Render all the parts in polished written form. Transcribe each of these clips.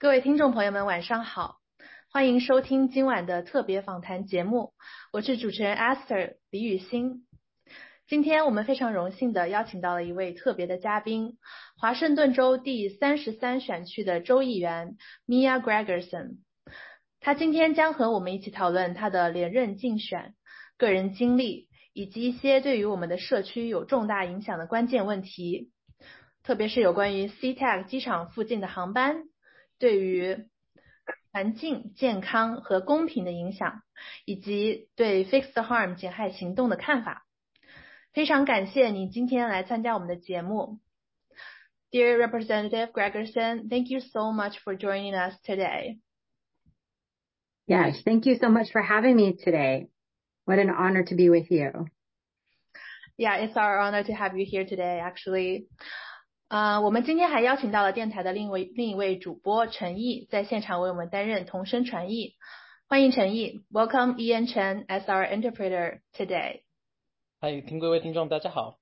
各位听众朋友们晚上好，欢迎收听今晚的特别访谈节目，我是主持人 Esther 李雨欣。今天我们非常荣幸地邀请到了一位特别的嘉宾，华盛顿州第33选区的州议员 Mia Gregerson。她今天将和我们一起讨论她的连任竞选、个人经历，以及一些对于我们的社区有重大影响的关键问题，特别是有关于 SeaTac 机场附近的航班对于环境、健康和公平的影响，以及对 Fix the Harm 减害行动的看法。非常感谢你今天来参加我们的节目。Dear Representative Gregerson, thank you so much for joining us today. Yes, thank you so much for having me today. What an honor to be with you. Yeah, it's our honor to have you here today, actually. 我们今天还邀请到了电台的另一位主播陈毅，在现场为我们担任同声传译。欢迎陈毅 ，Welcome Ian Chen as our interpreter today. 嗨，各位听众大家好。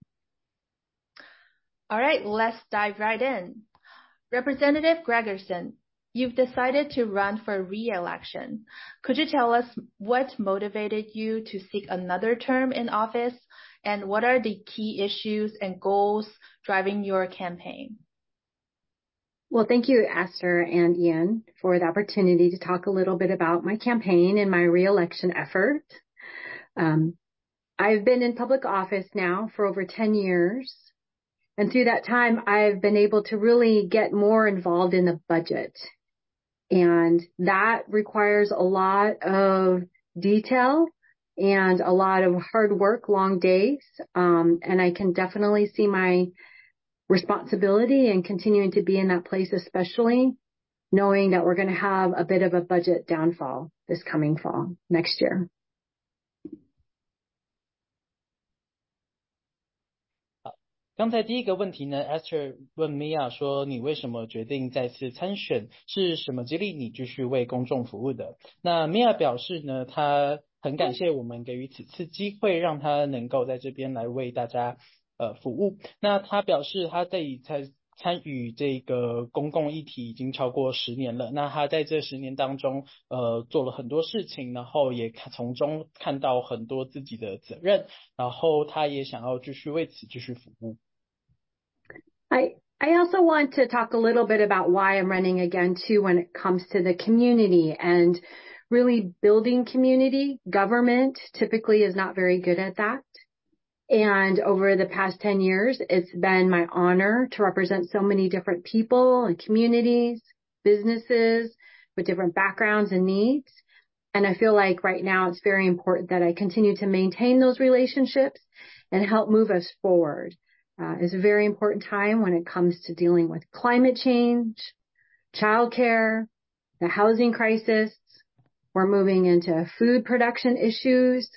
All right, let's dive right in. Representative Gregerson, you've decided to run for re-election. Could you tell us what motivated you to seek another term in office, and what are the key issues and goals driving your campaign? Well, thank you, Esther and Ian, for the opportunity to talk a little bit about my campaign and my re-election effort. I've been in public office now for over 10 years. And through that time, I've been able to really get more involved in the budget. And that requires a lot of detail and a lot of hard work, long days. And I can definitely see my responsibility in continuing to be in that place, especially knowing that we're going to have a bit of a budget downfall this coming fall, next year. 刚才第一个问题呢 Esther 问 Mia 说你为什么决定再次参选，是什么激励你继续为公众服务的。那 Mia 表示呢，她很感谢我们给予此次机会，让她能够在这边来为大家服务。那她表示她在参与这个公共议题已经超过10年了，那她在这10年当中做了很多事情，然后也从中看到很多自己的责任，然后她也想要继续为此继续服务。 I also want to talk a little bit about why I'm running again too when it comes to the community and really building community. Government typically is not very good at that. And over the past 10 years, it's been my honor to represent so many different people and communities, businesses with different backgrounds and needs. And I feel like right now it's very important that I continue to maintain those relationships and help move us forward. It's a very important time when it comes to dealing with climate change, childcare, the housing crisis. We're moving into food production issues,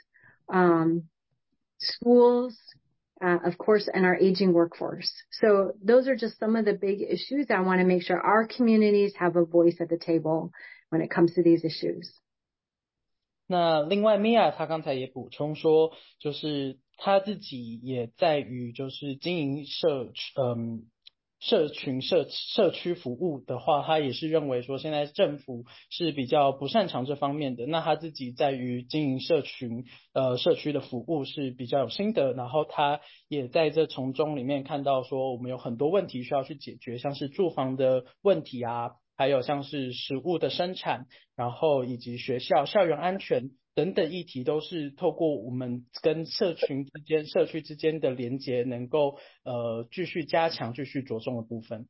schools, of course, and our aging workforce. So those are just some of the big issues. I want to make sure our communities have a voice at the table when it comes to these issues. 那另外 Mia 她刚才也补充说，就是她自己也在于就是经营社区服务的话，她也是认为说现在政府是比较不擅长这方面的，那她自己在于经营社区的服务是比较有心得，然后她也在这从中里面看到说我们有很多问题需要去解决，像是住房的问题啊，还有像是食物的生产，然后以及校园安全等等议题，都是透过我们跟社区之间的连结，能够继续加强、继续着重的部分。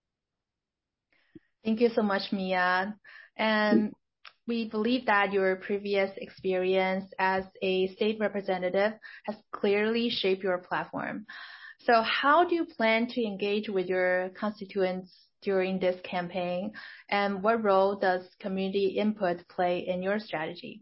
Thank you so much, Mia. And we believe that your previous experience as a state representative has clearly shaped your platform. So how do you plan to engage with your constituents during this campaign, and what role does community input play in your strategy?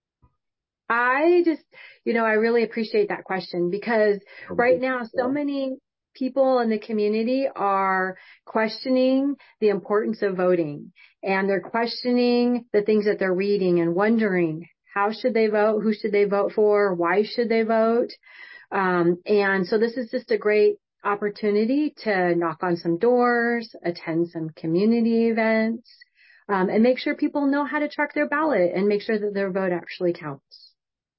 I really appreciate that question because right now so many people in the community are questioning the importance of voting, and they're questioning the things that they're reading and wondering how should they vote, who should they vote for, why should they vote. And so this is just a great opportunity to knock on some doors, attend some community events, and make sure people know how to track their ballot and make sure that their vote actually counts.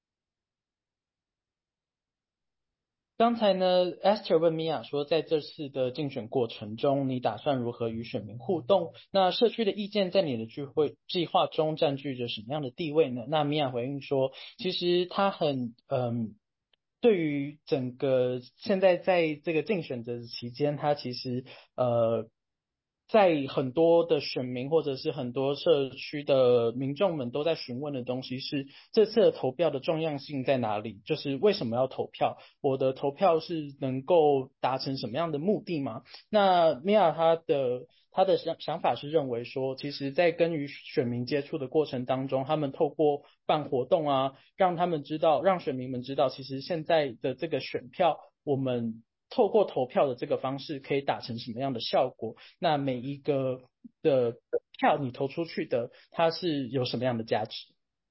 刚才呢 Esther 问米娅说，在这次的竞选过程中，你打算如何与选民互动？那社区的意见在你的聚会计划中占据着什么样的地位呢？那米娅回应说，其实她很对于整个现在在这个竞选的期间，她其实在很多的选民或者是很多社区的民众们都在询问的东西是这次的投票的重要性在哪里？就是为什么要投票？我的投票是能够达成什么样的目的吗？那米娅他的想法是认为说，其实在跟与选民接触的过程当中，他们透过办活动啊，让他们知道，让选民们知道，其实现在的这个选票，我们透过投票的这个方式可以达成什么样的效果？那每一个的票你投出去的，它是有什么样的价值？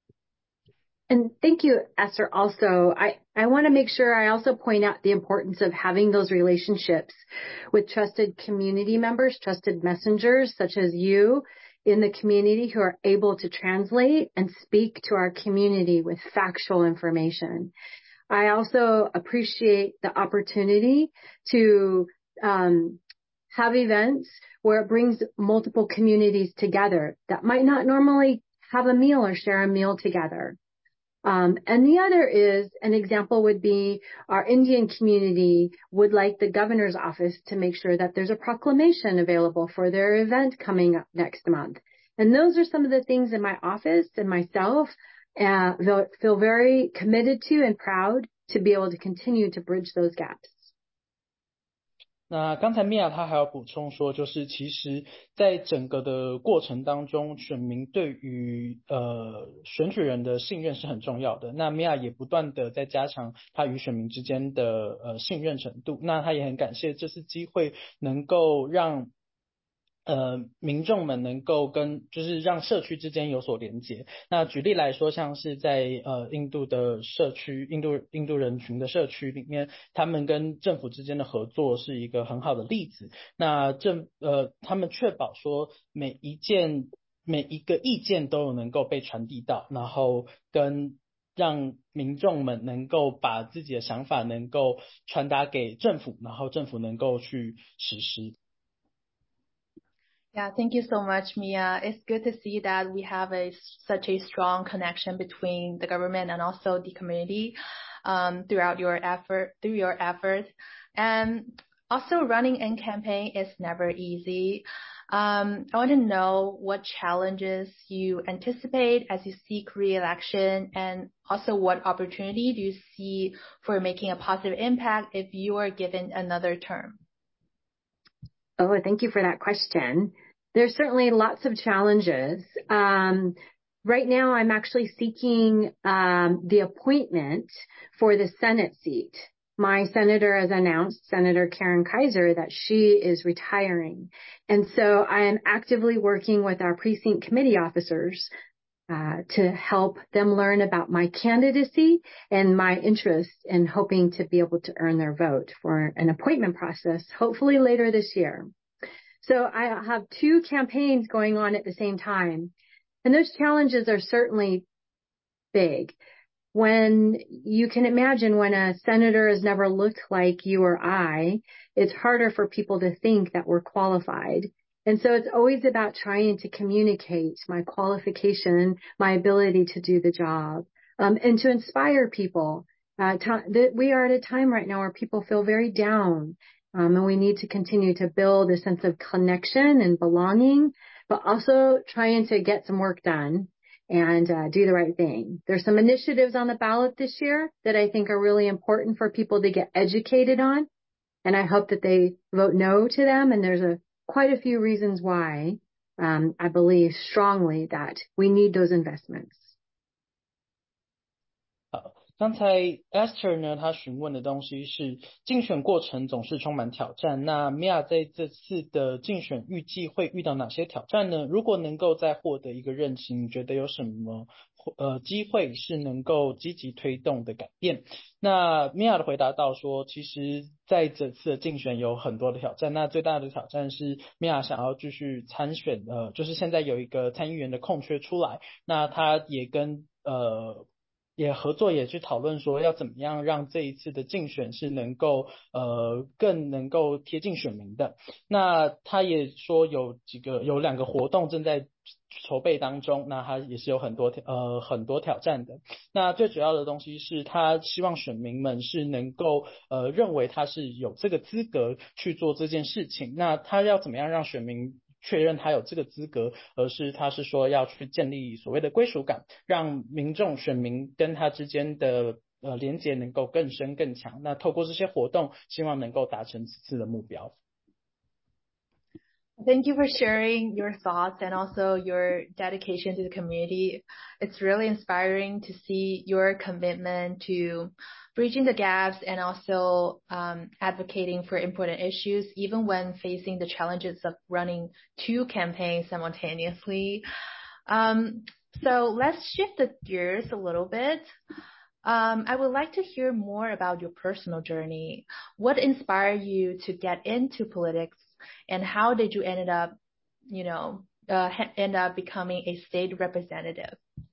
And thank you, Esther. Also, I want to make sure I also point out the importance of having those relationships with trusted community members, trusted messengers such as you in the community who are able to translate and speak to our community with factual information. I also appreciate the opportunity to have events where it brings multiple communities together that might not normally have a meal or share a meal together. And the other is, an example would be our Indian community would like the governor's office to make sure that there's a proclamation available for their event coming up next month. And those are some of the things in my office and myself feel very committed to and proud to be able to continue to bridge those gaps. 那刚才米娅她还要补充说，就是其实在整个的过程当中，选民对于选举人的信任是很重要的。那米娅也不断的在加强她与选民之间的信任程度。那她也很感谢这次机会能够让民众们能够就是让社区之间有所连结。那举例来说，像是在印度的社区，印度人群的社区里面，他们跟政府之间的合作是一个很好的例子。那他们确保说每一个意见都有能够被传递到，然后让民众们能够把自己的想法能够传达给政府，然后政府能够去实施。 Yeah, thank you so much, Mia. It's good to see that we have such a strong connection between the government and also the community through your efforts. And also running a campaign is never easy. I want to know what challenges you anticipate as you seek re-election, and also what opportunity do you see for making a positive impact if you are given another term? Oh, thank you for that question. There's certainly lots of challenges. Right now, I'm actually seeking the appointment for the Senate seat. My senator has announced, Senator Karen Kaiser, that she is retiring. And so I am actively working with our precinct committee officers to help them learn about my candidacy and my interest in hoping to be able to earn their vote for an appointment process, hopefully later this year. So I have two campaigns going on at the same time, and those challenges are certainly big. When you can imagine when a senator has never looked like you or I, it's harder for people to think that we're qualified. And so it's always about trying to communicate my qualification, my ability to do the job, and to inspire people. We are at a time right now where people feel very down. And we need to continue to build a sense of connection and belonging, but also trying to get some work done and do the right thing. There's some initiatives on the ballot this year that I think are really important for people to get educated on, and I hope that they vote no to them. And there's quite a few reasons why I believe strongly that we need those investments. 刚才 Esther 呢，她询问的东西是竞选过程总是充满挑战。那 Mia 在这次的竞选预计会遇到哪些挑战呢？如果能够再获得一个任期，你觉得有什么机会是能够积极推动的改变？那 Mia 的回答到说，其实在这次的竞选有很多的挑战。那最大的挑战是 Mia 想要继续参选，就是现在有一个参议员的空缺出来，那他也跟也合作也去讨论说要怎么样让这一次的竞选是能够更能够贴近选民的。那他也说有两个活动正在筹备当中，那他也是有很多挑战的。那最主要的东西是他希望选民们是能够认为他是有这个资格去做这件事情。那他要怎么样让选民确认他有这个资格，而是他是说要去建立所谓的归属感，让民众选民跟他之间的连结能够更深更强。那透过这些活动，希望能够达成此次的目标。 Thank you for sharing your thoughts and also your dedication to the community. It's really inspiring to see your commitment to bridging the gaps and also advocating for important issues, even when facing the challenges of running two campaigns simultaneously. So let's shift the gears a little bit. I would like to hear more about your personal journey. What inspired you to get into politics, and how did you end up becoming a state representative?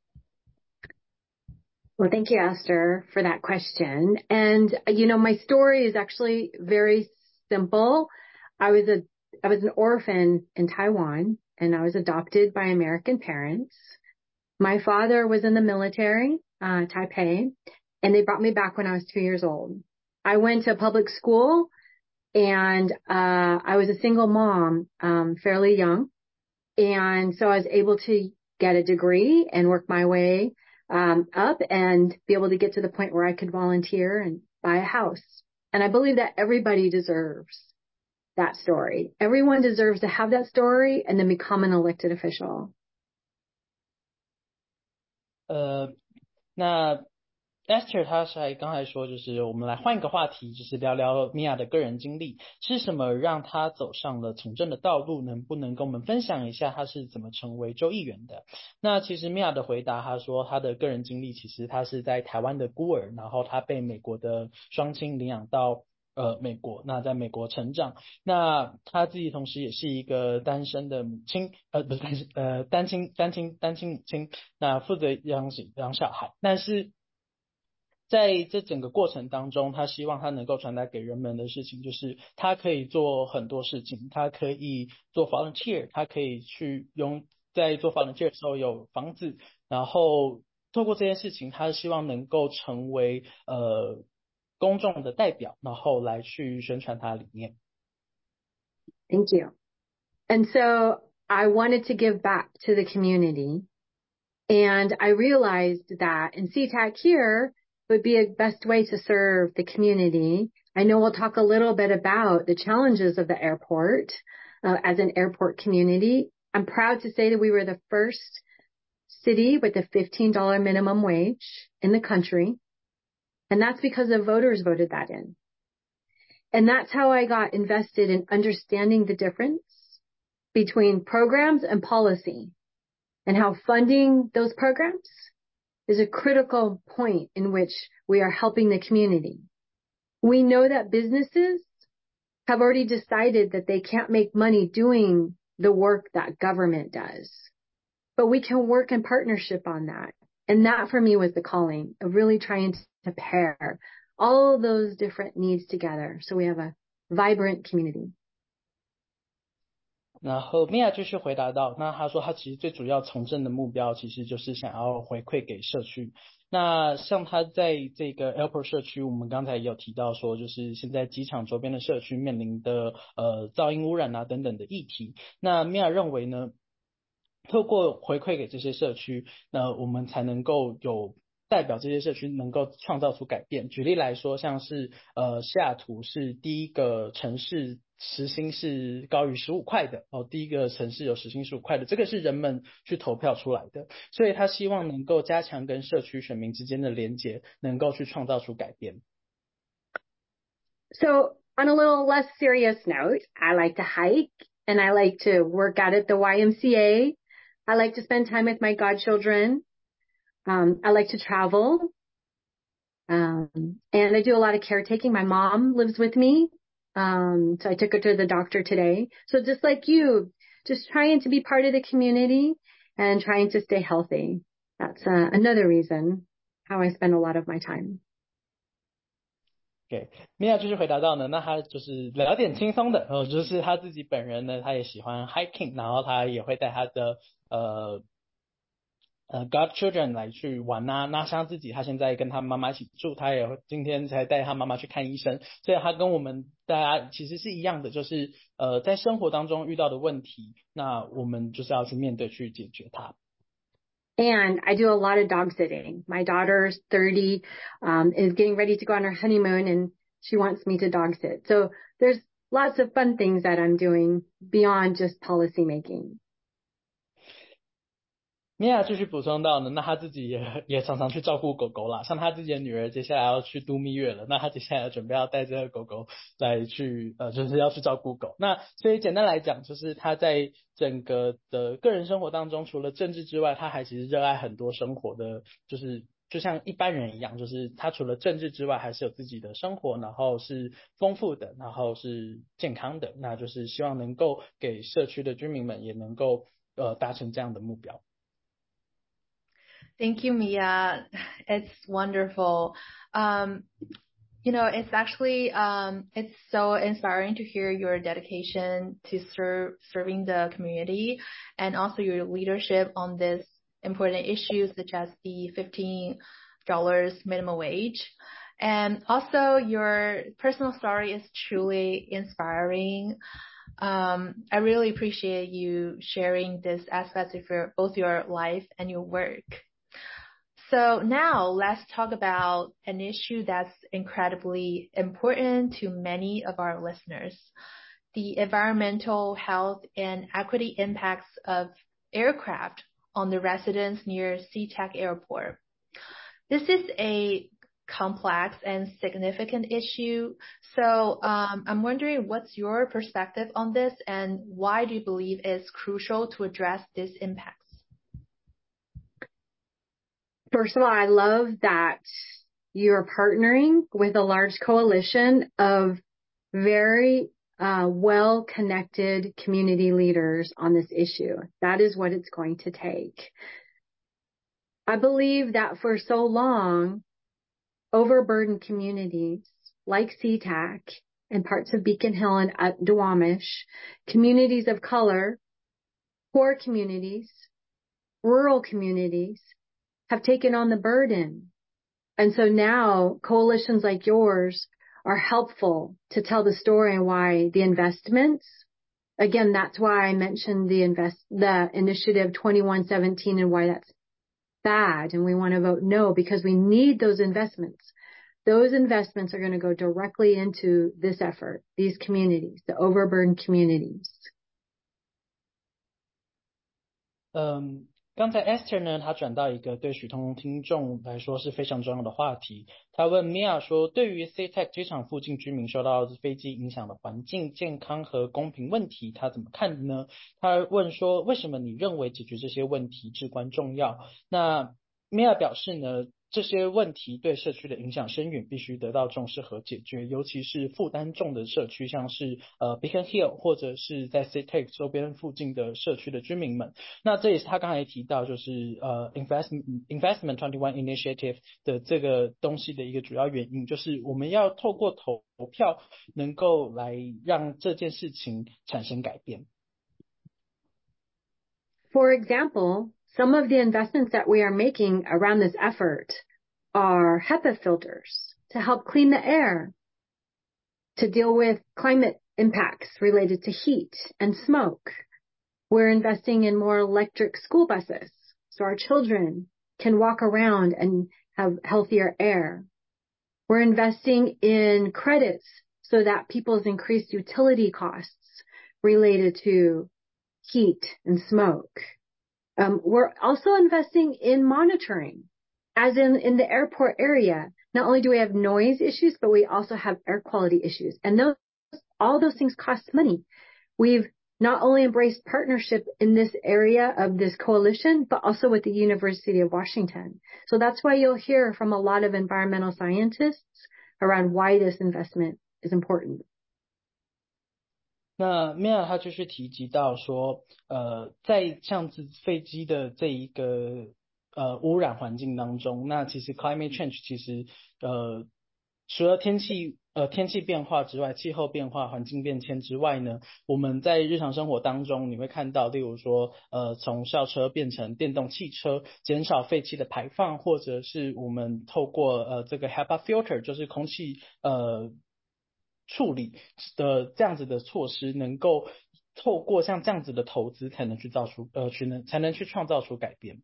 Well, thank you, Esther, for that question. And, my story is actually very simple. I was an orphan in Taiwan, and I was adopted by American parents. My father was in the military, Taipei, and they brought me back when I was 2 years old. I went to public school, and I was a single mom, fairly young. And so I was able to get a degree and work my way up and be able to get to the point where I could volunteer and buy a house. And I believe that everybody deserves that story. Everyone deserves to have that story and then become an elected official. 那 Esther 她刚才说，就是我们来换一个话题，就是聊聊 Mia 的个人经历，是什么让她走上了从政的道路？能不能跟我们分享一下她是怎么成为州议员的？那其实 Mia 的回答，她说她的个人经历，其实她是在台湾的孤儿，然后她被美国的双亲领养到美国，那在美国成长。那她自己同时也是一个单身的母亲，不是单亲母亲，那负责养小孩，但是在这整个过程当中，他希望他能够传达给人们的事情，就是他可以做很多事情，他可以做 volunteer， 他可以在做 volunteer 的时候有房子，然后透过这件事情，他希望能够成为公众的代表，然后来去宣传他的理念。 Thank you. And so I wanted to give back to the community. And I realized that in SeaTac here would be a best way to serve the community. I know we'll talk a little bit about the challenges of the airport as an airport community. I'm proud to say that we were the first city with a $15 minimum wage in the country. And that's because the voters voted that in. And that's how I got invested in understanding the difference between programs and policy, and how funding those programs is a critical point in which we are helping the community. We know that businesses have already decided that they can't make money doing the work that government does, but we can work in partnership on that. And that for me was the calling of really trying to pair all of those different needs together so we have a vibrant community. 然后 Mia 继续回答到，那他说他其实最主要从政的目标其实就是想要回馈给社区。那像他在这个 Airport 社区，我们刚才也有提到说，就是现在机场周边的社区面临的噪音污染啊等等的议题。那 Mia 认为呢，透过回馈给这些社区，那我们才能够有代表这些社区能够创造出改变。举例来说，像是西雅图是第一个城市时薪是高于15块的哦，第一个城市有时薪15块的，这个是人们去投票出来的，所以他希望能够加强跟社区选民之间的连结，能够去创造出改变。 So on a little less serious note, I like to hike and I like to work out at the YMCA. I like to spend time with my godchildren. I like to travel. And I do a lot of caretaking. My mom lives with me. So I took her to the doctor today. So just like you, just trying to be part of the community and trying to stay healthy. That's another reason how I spend a lot of my time. 对，米娅继续回答到呢，那他就是聊点轻松的，就是他自己本人呢，他也喜欢 hiking， 然后他也会带他的godchildren 来去玩啊。那像自己，他现在跟他妈妈一起住，他也会今天才带他妈妈去看医生，所以他跟我们大家其实是一样的，就是在生活当中遇到的问题，那我们就是要去面对去解决它。 And I do a lot of dog sitting. My daughter's 30, is getting ready to go on her honeymoon and she wants me to dog sit. So there's lots of fun things that I'm doing beyond just policy making. 米娅继续补充到呢，那他自己也常常去照顾狗狗啦，像他自己的女儿接下来要去度蜜月了，那他接下来准备要带这个狗狗来去就是要去照顾狗。那所以简单来讲，就是他在整个的个人生活当中，除了政治之外，他还其实热爱很多生活的，就是就像一般人一样，就是他除了政治之外，还是有自己的生活，然后是丰富的，然后是健康的，那就是希望能够给社区的居民们也能够达成这样的目标。 Thank you, Mia. It's wonderful. It's actually, it's so inspiring to hear your dedication to serving the community and also your leadership on this important issues such as the $15 minimum wage. And also your personal story is truly inspiring. I really appreciate you sharing this aspect of both your life and your work. So now let's talk about an issue that's incredibly important to many of our listeners, the environmental, health, and equity impacts of aircraft on the residents near SeaTac Airport. This is a complex and significant issue. So I'm wondering what's your perspective on this and why do you believe it's crucial to address these impacts? First of all, I love that you're partnering with a large coalition of very well-connected community leaders on this issue. That is what it's going to take. I believe that for so long, overburdened communities like SeaTac and parts of Beacon Hill and Duwamish, communities of color, poor communities, rural communities, have taken on the burden. And so now coalitions like yours are helpful to tell the story and why the investments, again, that's why I mentioned the initiative 2117 and why that's bad. And we want to vote no because we need those investments. Those investments are going to go directly into this effort, these communities, the overburdened communities. 刚才 Esther 呢，她转到一个对许多听众来说是非常重要的话题。她问 Mia 说，对于 SeaTac 机场附近居民受到飞机影响的环境、健康和公平问题，她怎么看呢？她问说，为什么你认为解决这些问题至关重要？那 Mia 表示呢，这些问题对社区的影响深远，必须得到重视和解决，尤其是负担重的社区，像是Beacon Hill 或者是在 SeaTac 周边附近的社区的居民们。那这也是他刚才提到，就是Investment 21 Initiative 的这个东西的一个主要原因，就是我们要透过投票，能够来让这件事情产生改变。 For example, some of the investments that we are making around this effort are HEPA filters to help clean the air, to deal with climate impacts related to heat and smoke. We're investing in more electric school buses so our children can walk around and have healthier air. We're investing in credits so that people's increased utility costs related to heat and smoke. We're also investing in monitoring, as in the airport area. Not only do we have noise issues, but we also have air quality issues. And all those things cost money. We've not only embraced partnership in this area of this coalition, but also with the University of Washington. So that's why you'll hear from a lot of environmental scientists around why this investment is important. 那 Mia 他就是提及到说，在像是飞机的这一个污染环境当中，那其实 climate change 其实除了天气变化之外，气候变化、环境变迁之外呢，我们在日常生活当中你会看到，例如说从校车变成电动汽车，减少废气的排放，或者是我们透过这个 HEPA filter 就是空气处理的这样子的措施，能够透过像这样子的投资，才能去创造出改变。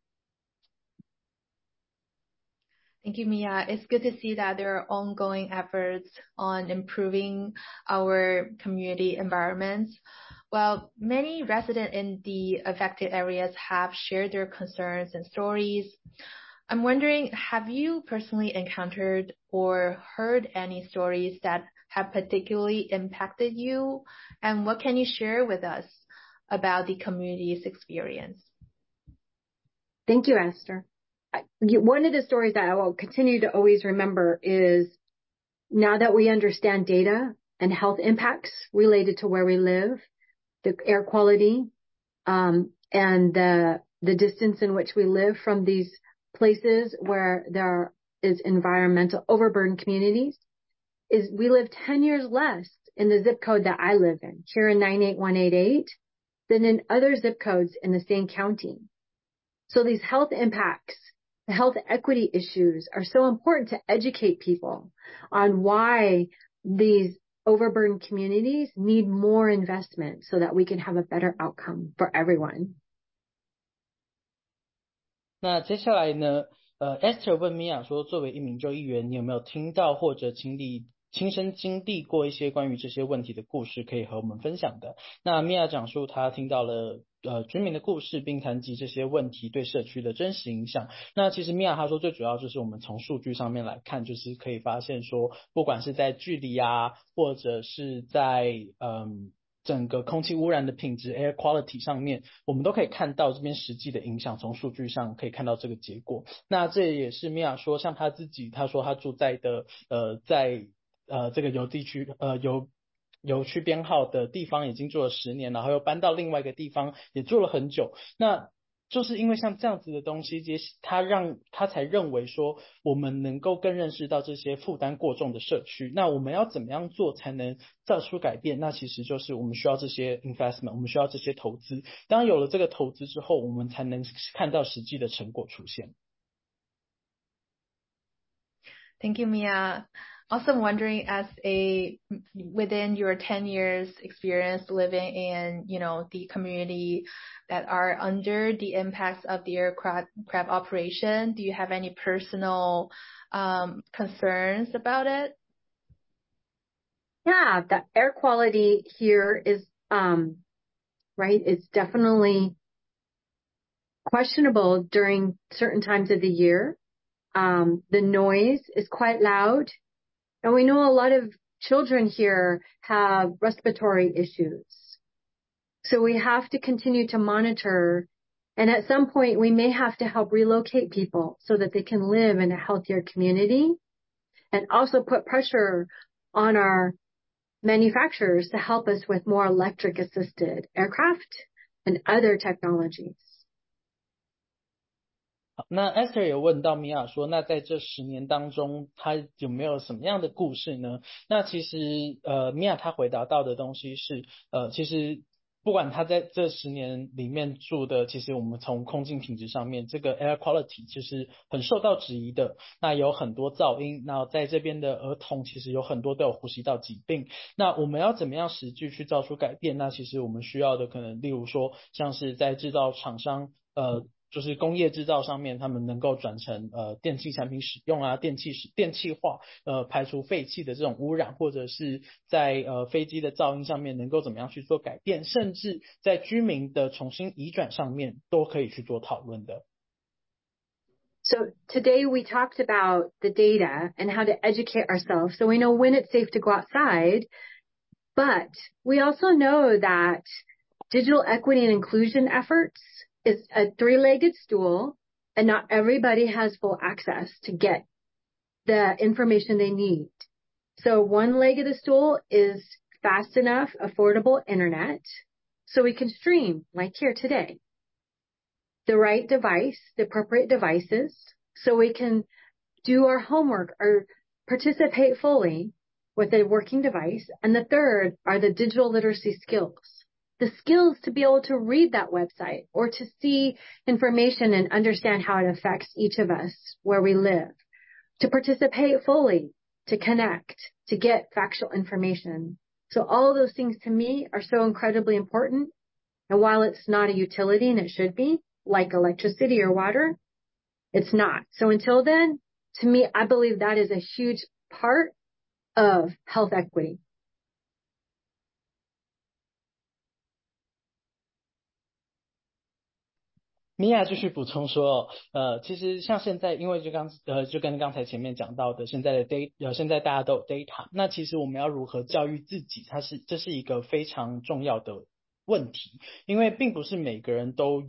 Thank you, Mia. It's good to see that there are ongoing efforts on improving our community environments. Well, many residents in the affected areas have shared their concerns and stories. I'm wondering, have you personally encountered or heard any stories that have particularly impacted you? And what can you share with us about the community's experience? Thank you, Esther. One of the stories that I will continue to always remember is, now that we understand data and health impacts related to where we live, the air quality, and the distance in which we live from these places where there is environmental overburdened communities, is we live 10 years less in the zip code that I live in, here in 98188, than in other zip codes in the same county. So these health impacts, the health equity issues are so important to educate people on why these overburdened communities need more investment so that we can have a better outcome for everyone. 那接下来呢，Esther 问 Mia 说，作为一名州议员，你有没有听到或者亲身经历过一些关于这些问题的故事，可以和我们分享的？那 Mia 讲述她听到了居民的故事，并谈及这些问题对社区的真实影响。那其实 Mia 她说，最主要就是我们从数据上面来看，就是可以发现说，不管是在距离啊，或者是在整个空气污染的品质 air quality 上面，我们都可以看到这边实际的影响，从数据上可以看到这个结果。那这也是 Mia 说，像她自己，她说她住在的在这个邮区编号的地方已经住了10年，然后又搬到另外一个地方也住了很久。那就是因为像这样子的东西，他才认为说，我们能够更认识到这些负担过重的社区。那我们要怎么样做才能造出改变？那其实就是我们需要这些 investment， 我们需要这些投资。当有了这个投资之后，我们才能看到实际的成果出现。 Thank you, Mia. Also, I'm wondering, within your 10 years experience living in, the community that are under the impacts of the aircraft operation, do you have any personal concerns about it? Yeah, the air quality here is, right, it's definitely questionable during certain times of the year. The noise is quite loud. And we know a lot of children here have respiratory issues. So we have to continue to monitor. And at some point, we may have to help relocate people so that they can live in a healthier community, and also put pressure on our manufacturers to help us with more electric assisted aircraft and other technologies. 那 Esther 也问到 Mia 说，那在这10年当中，他有没有什么样的故事呢？那其实Mia 他回答到的东西是，其实不管他在这10年里面住的，其实我们从空气品质上面，这个 air quality 其实很受到质疑的。那有很多噪音，那在这边的儿童其实有很多都有呼吸道疾病。那我们要怎么样实际去造出改变？那其实我们需要的可能，例如说像是在制造厂商就是工业制造上面，他们能够转成电器产品使用啊，电气化，排除废气的这种污染，或者是在飞机的噪音上面能够怎么样去做改变，甚至在居民的重新移转上面都可以去做讨论的。 So today we talked about the data and how to educate ourselves so we know when it's safe to go outside, but we also know that digital equity and inclusion efforts is a three-legged stool, and not everybody has full access to get the information they need. So one leg of the stool is fast enough, affordable internet so we can stream like here today. The right device, the appropriate devices, so we can do our homework or participate fully with a working device. And the third are the digital literacy skills. The skills to be able to read that website or to see information and understand how it affects each of us where we live, to participate fully, to connect, to get factual information. So all of those things to me are so incredibly important. And while it's not a utility and it should be, like electricity or water, it's not. So until then, to me, I believe that is a huge part of health equity. 米娅继续补充说，其实像现在，因为就跟刚才前面讲到的，现在大家都有 data， 那其实我们要如何教育自己，这是一个非常重要的问题，因为并不是每个人都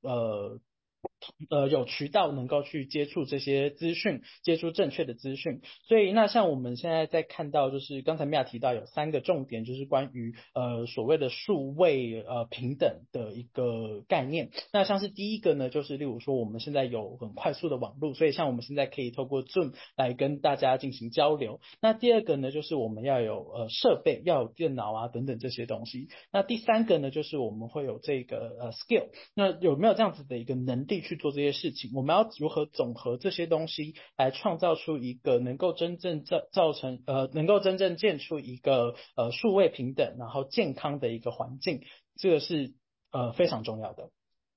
有渠道能够去接触这些资讯，接触正确的资讯。所以那像我们现在在看到，就是刚才米娅提到有3个重点，就是关于所谓的数位平等的一个概念。那像是第一个呢，就是例如说我们现在有很快速的网络，所以像我们现在可以透过 Zoom 来跟大家进行交流。那第二个呢，就是我们要有设备，要有电脑啊等等这些东西。那第3个呢，就是我们会有这个skill。那有没有这样子的一个能力去做这些事情？我们要如何总和这些东西来创造出一个能够真正能够真正建出一个数位平等然后健康的一个环境，这个是非常重要的。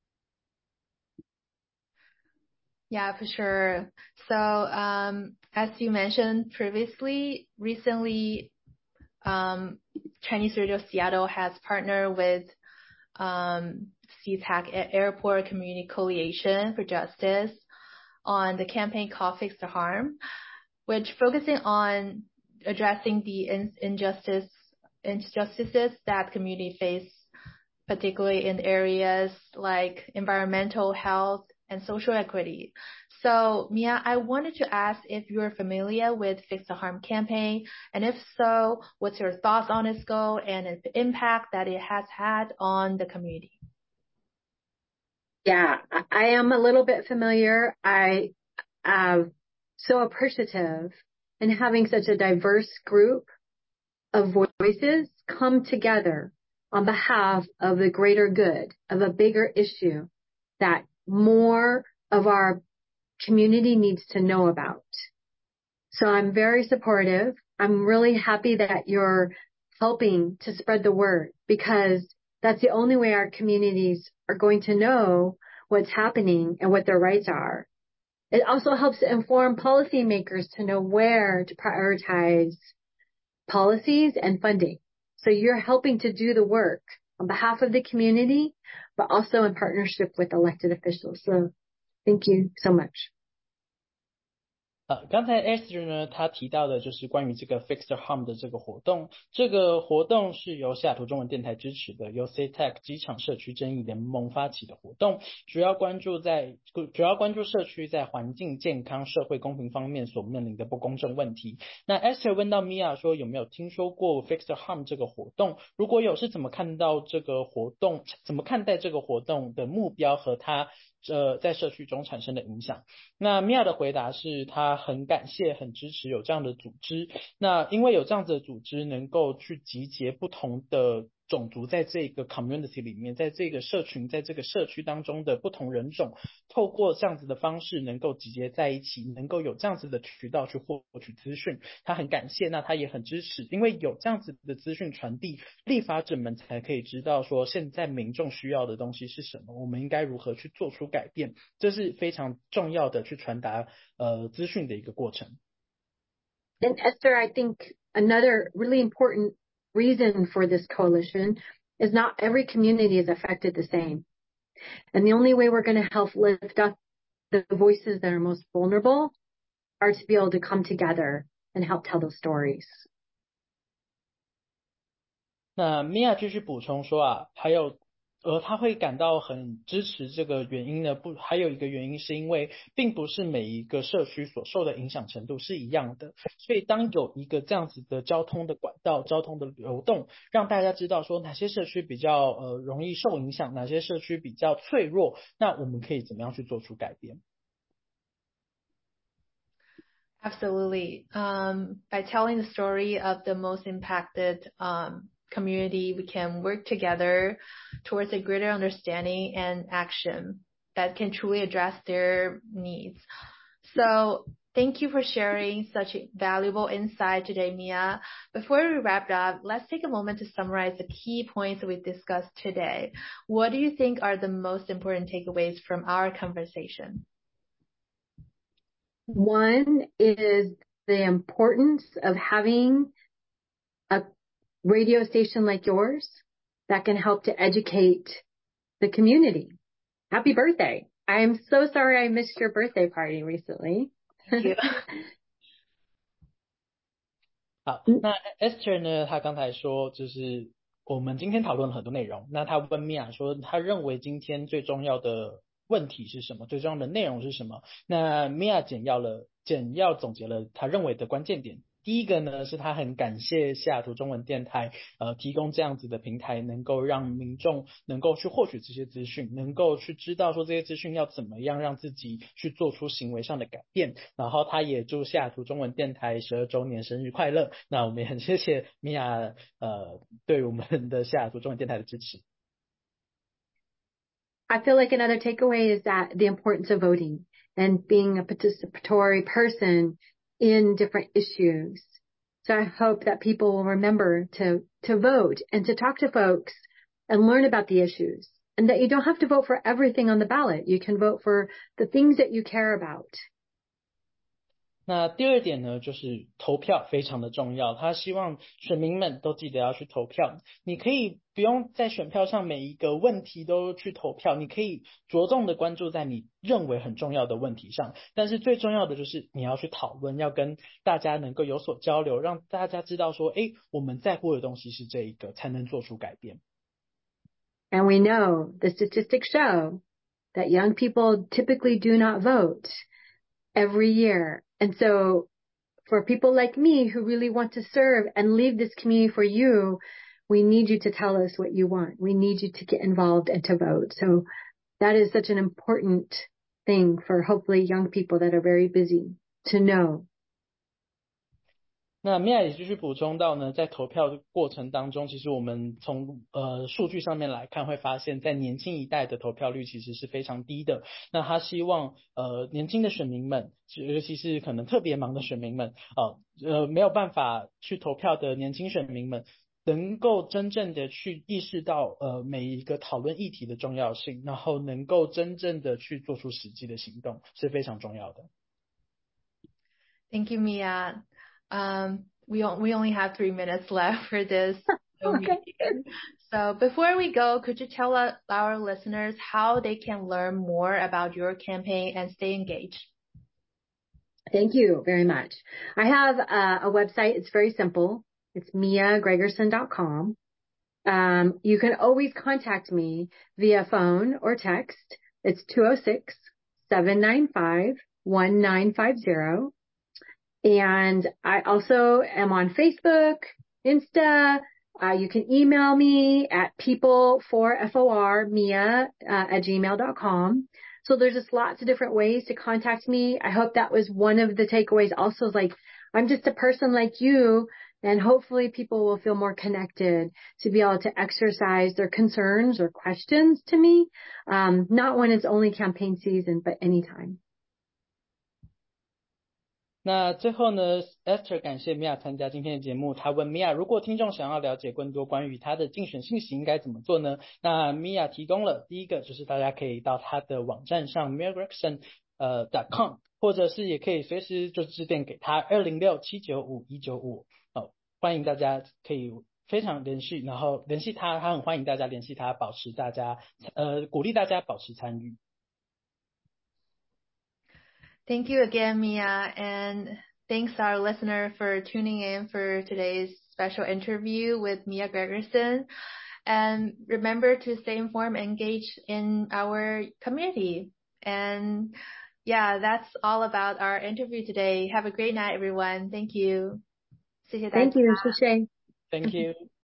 Yeah, for sure. So, as you mentioned previously, recently, Chinese Radio Seattle has partnered with SeaTac Airport Community Coalition for Justice on the campaign called Fix the Harm, which focusing on addressing the injustices that community face, particularly in areas like environmental health and social equity. So, Mia, I wanted to ask if you're familiar with Fix the Harm campaign, and if so, what's your thoughts on its goal and the impact that it has had on the community? Yeah, I am a little bit familiar. I am so appreciative in having such a diverse group of voices come together on behalf of the greater good, of a bigger issue that more of our community needs to know about. So I'm very supportive. I'm really happy that you're helping to spread the word, because that's the only way our communities are going to know what's happening and what their rights are. It also helps to inform policymakers to know where to prioritize policies and funding. So you're helping to do the work on behalf of the community, but also in partnership with elected officials. So thank you so much. 刚才 Esther 呢，他提到的就是关于这个 Fix the Harm 的这个活动。这个活动是由西雅图中文电台支持的，由 SeaTac 机场社区正义联盟发起的活动，主要关注社区在环境、健康、社会公平方面所面临的不公正问题。那 Esther 问到 Mia 说有没有听说过 Fix the Harm 这个活动？如果有，是怎么看到这个活动？怎么看待这个活动的目标和它在社区中产生的影响？那 Mia 的回答是，他很感谢、很支持有这样的组织。那因为有这样子的组织能够去集结不同的种族在这个 community 里面，在这个社群，在这个社区当中的不同人种，透过这样子的方式能够集结在一起，能够有这样子的渠道去获取资讯。他很感谢，那他也很支持，因为有这样子的资讯传递，立法者们才可以知道说现在民众需要的东西是什么，我们应该如何去做出改变，这是非常重要的去传达资讯的一个过程。 And Esther, I think another really important reason for this coalition is not every community is affected the same. And the only way we're going to help lift up the voices that are most vulnerable are to be able to come together and help tell those stories. 那米娅继续补充说啊，还有他会感到很支持这个原因呢，还有一个原因是因为并不是每一个社区所受的影响程度是一样的，所以当有一个这样子的交通的管道、交通的流动，让大家知道说哪些社区比较容易受影响，哪些社区比较脆弱，那我们可以怎么样去做出改变。 Absolutely. By telling the story of the most impacted community, we can work together towards a greater understanding and action that can truly address their needs. So thank you for sharing such valuable insight today, Mia. Before we wrap up, let's take a moment to summarize the key points that we discussed today. What do you think are the most important takeaways from our conversation? One is the importance of having a radio station like yours that can help to educate the community. Happy birthday. I am so sorry I missed your birthday party recently. Thank you. 好，那 Esther 呢，她刚才说就是我们今天讨论了很多内容，那她问米娅说她认为今天最重要的问题是什么，最重要的内容是什么，那米娅简要总结了她认为的关键点。第一个呢，是他很感谢西雅图中文电台提供这样子的平台，能够让民众能够去获取这些资讯，能够去知道说这些资讯要怎么样让自己去做出行为上的改变。然后他也祝西雅图中文电台12周年生日快乐。那我们也很谢谢米娅对我们的西雅图中文电台的支持。 I feel like another takeaway is that the importance of voting and being a participatory person in different issues. So I hope that people will remember to vote and to talk to folks and learn about the issues, and that you don't have to vote for everything on the ballot. You can vote for the things that you care about. 那第二点呢，就是投票非常的重要。他希望选民们都记得要去投票。你可以不用在选票上每一个问题都去投票，你可以着重的关注在你认为很重要的问题上。但是最重要的就是你要去讨论，要跟大家能够有所交流，让大家知道说，我们在乎的东西是这一个，才能做出改变。 And we know the statistics show that young people typically do not vote every year. And so for people like me who really want to serve and leave this community for you, we need you to tell us what you want. We need you to get involved and to vote. So that is such an important thing for hopefully young people that are very busy to know. 那米娅也继续补充到呢，在投票的过程当中，其实我们从数据上面来看，会发现，在年轻一代的投票率其实是非常低的。那他希望年轻的选民们，尤其是可能特别忙的选民们，没有办法去投票的年轻选民们，能够真正的去意识到每一个讨论议题的重要性，然后能够真正的去做出实际的行动，是非常重要的。 Thank you, Mia. We only have 3 minutes left for this meeting. So before we go, could you tell our listeners how they can learn more about your campaign and stay engaged? Thank you very much. I have a website. It's very simple. It's miagregerson.com. You can always contact me via phone or text. It's 206-795-1950. And I also am on Facebook, Insta. You can email me at people4for mia@gmail.com. So there's just lots of different ways to contact me. I hope that was one of the takeaways also, like, I'm just a person like you And hopefully people will feel more connected to be able to exercise their concerns or questions to me, not when it's only campaign season, but anytime. 那最后呢 Esther 感谢 Mia 参加今天的节目。他问 Mia， 如果听众想要了解更多关于他的竞选信息应该怎么做呢？那 Mia 提供了第一个就是大家可以到他的网站上 miagregson.com， 或者是也可以随时就致电给他206-795-195。欢迎大家可以非常联系，然后联系他，他很欢迎大家联系他，鼓励大家保持参与。 Thank you again, Mia, and thanks our listener for tuning in for today's special interview with Mia Gregerson. And remember to stay informed and engaged in our community. And yeah, that's all about our interview today. Have a great night, everyone. Thank you. 谢谢大家。 Thank you, Shishay. Thank you.